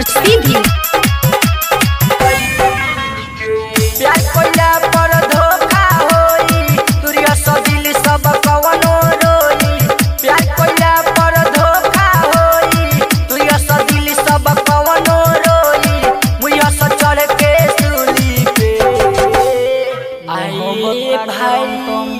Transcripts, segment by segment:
हट सीधी प्यार कोइला पर धोखा होई तुरिया सदिल सब कवनो रोई। प्यार कोइला पर धोखा होई तुरिया सदिल सब कवनो रोई। मुइया से चढ़ के सूली पे आए भाई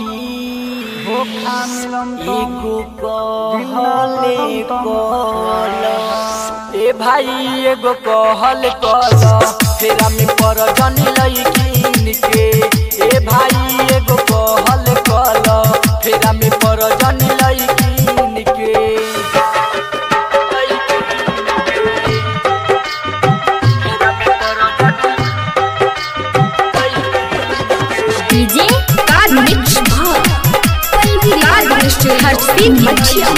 धोखा मिलम एगो कहले कल ए भाई एगो कहल कल फेरा में पर जनी लईकिन के। ए भाई एगो कहल कल फेरा में पर जनी लईकिन के। डीजे कार मिक्स हट सीधी मछिया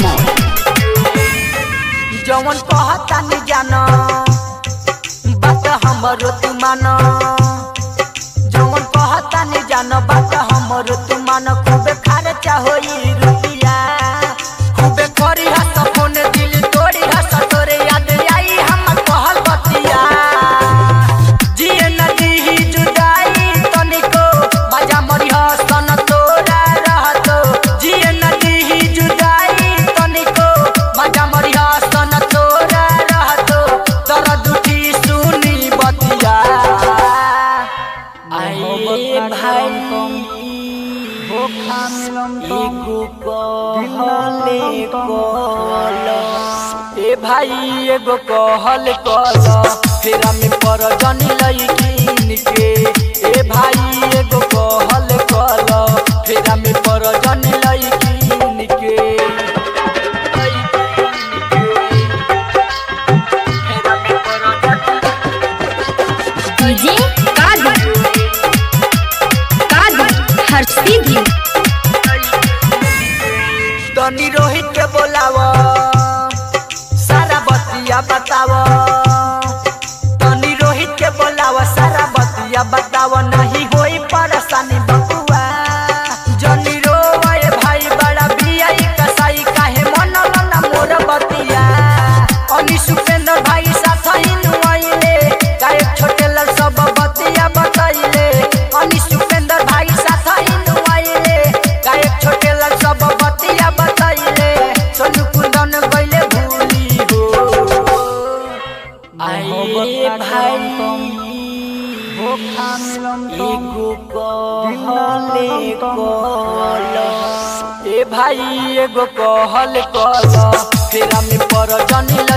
जवन कहता नहीं जाना बात हमरो तू मानो। जवन कहता नहीं जानो बात हमरो तू मानो। खूबे खर्चा होई रुपिया खूबे करी हस फोन दिल तोड़ी हस तोरे याद आई हम कहल बतिया। जिए नदी ही जुदाई तनिको मजा मरी हसन तोरा रहतो। जिए नदी ही जुदाई तनिको मजा मरी हसन तोरा रहतो। दर्द उठी सुनी बतिया आए भाई धोखा मिलम एगो कहले कल ए भाई एगो कहल कल फेरा में पर जनी लईकिन के। ए भाई एगो कहल कल फेरा में पर जनी लईकिन के। डीजे कार हट सीधी तनी रोहित के बोलावा सारा बतिया बतावा। तनी रोहित के बोलावा सारा बतिया बतावा। नहीं होई परेशानी बकुआ जनी रोए भाई बड़ा बियाई कसाई काहे मनल ना मोर बतिया। अनी सुपेंद्र भाई साथ आइले गायक छोटे लाल सब बतिया बताइले। अनी सुपेंद्र भाई साथ आइले गायक छोटे लाल सब बतिया बताइले। सोनू कुंदन गइले भूली हो आए भाई धोखा मिलम एगो कहले कल ए भाई एगो कहल कल फेरा में पर जनी